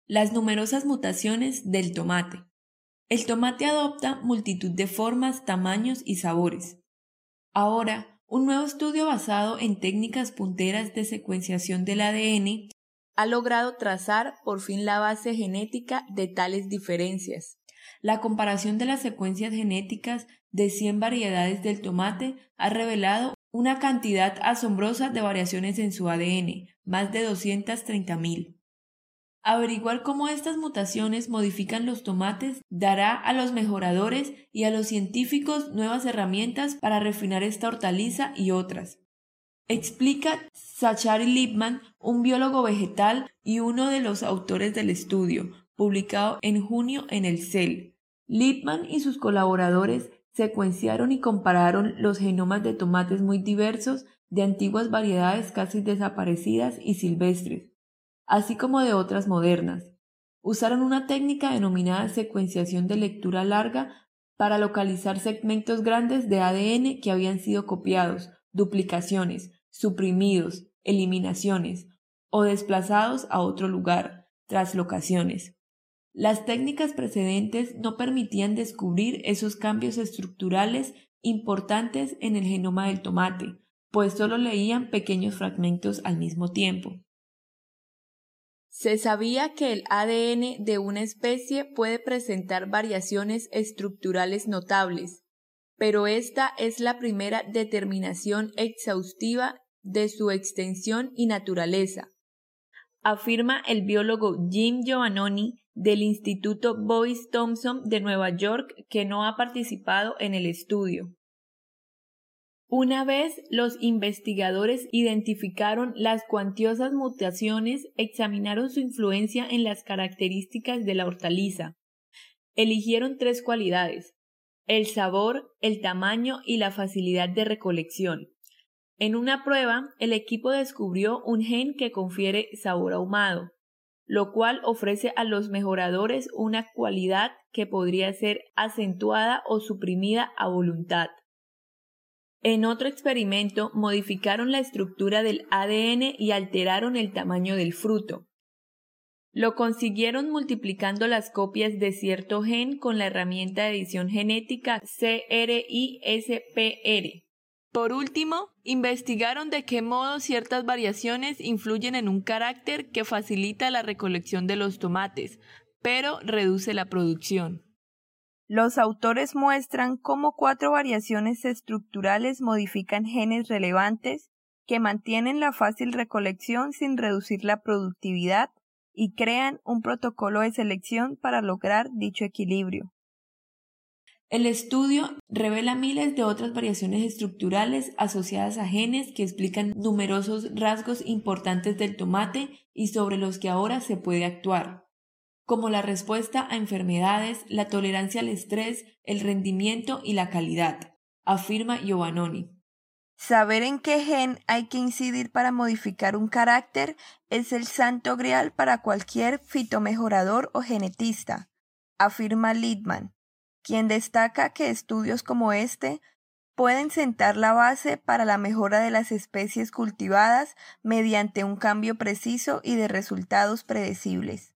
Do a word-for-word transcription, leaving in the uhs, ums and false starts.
Las numerosas mutaciones del tomate. El tomate adopta multitud de formas, tamaños y sabores. Ahora, un nuevo estudio basado en técnicas punteras de secuenciación del A D N ha logrado trazar por fin la base genética de tales diferencias. La comparación de las secuencias genéticas de cien variedades del tomate ha revelado una cantidad asombrosa de variaciones en su A D N, más de doscientas treinta mil. Averiguar cómo estas mutaciones modifican los tomates dará a los mejoradores y a los científicos nuevas herramientas para refinar esta hortaliza y otras. Explica Zachary Lippman, un biólogo vegetal y uno de los autores del estudio, publicado en junio en el Cell. Lippman y sus colaboradores secuenciaron y compararon los genomas de tomates muy diversos de antiguas variedades casi desaparecidas y silvestres, así como de otras modernas. Usaron una técnica denominada secuenciación de lectura larga para localizar segmentos grandes de A D N que habían sido copiados, duplicaciones, suprimidos, eliminaciones o desplazados a otro lugar, traslocaciones. Las técnicas precedentes no permitían descubrir esos cambios estructurales importantes en el genoma del tomate, pues solo leían pequeños fragmentos al mismo tiempo. Se sabía que el A D N de una especie puede presentar variaciones estructurales notables, pero esta es la primera determinación exhaustiva de su extensión y naturaleza, afirma el biólogo Jim Giovannoni del Instituto Boyce Thompson de Nueva York, que no ha participado en el estudio. Una vez los investigadores identificaron las cuantiosas mutaciones, examinaron su influencia en las características de la hortaliza. Eligieron tres cualidades: el sabor, el tamaño y la facilidad de recolección. En una prueba, el equipo descubrió un gen que confiere sabor ahumado, lo cual ofrece a los mejoradores una cualidad que podría ser acentuada o suprimida a voluntad. En otro experimento, modificaron la estructura del A D N y alteraron el tamaño del fruto. Lo consiguieron multiplicando las copias de cierto gen con la herramienta de edición genética C R I S P R. Por último, investigaron de qué modo ciertas variaciones influyen en un carácter que facilita la recolección de los tomates, pero reduce la producción. Los autores muestran cómo cuatro variaciones estructurales modifican genes relevantes que mantienen la fácil recolección sin reducir la productividad y crean un protocolo de selección para lograr dicho equilibrio. El estudio revela miles de otras variaciones estructurales asociadas a genes que explican numerosos rasgos importantes del tomate y sobre los que ahora se puede actuar, como la respuesta a enfermedades, la tolerancia al estrés, el rendimiento y la calidad, afirma Giovannoni. Saber en qué gen hay que incidir para modificar un carácter es el santo grial para cualquier fitomejorador o genetista, afirma Lippman, quien destaca que estudios como este pueden sentar la base para la mejora de las especies cultivadas mediante un cambio preciso y de resultados predecibles.